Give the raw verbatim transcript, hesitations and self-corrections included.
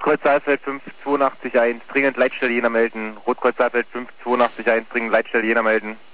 Rotkreuz Saalfeld fünf zwei acht eins, dringend Leitstelle Jena melden. Rotkreuz Saalfeld fünf zwei acht eins, dringend Leitstelle Jena melden.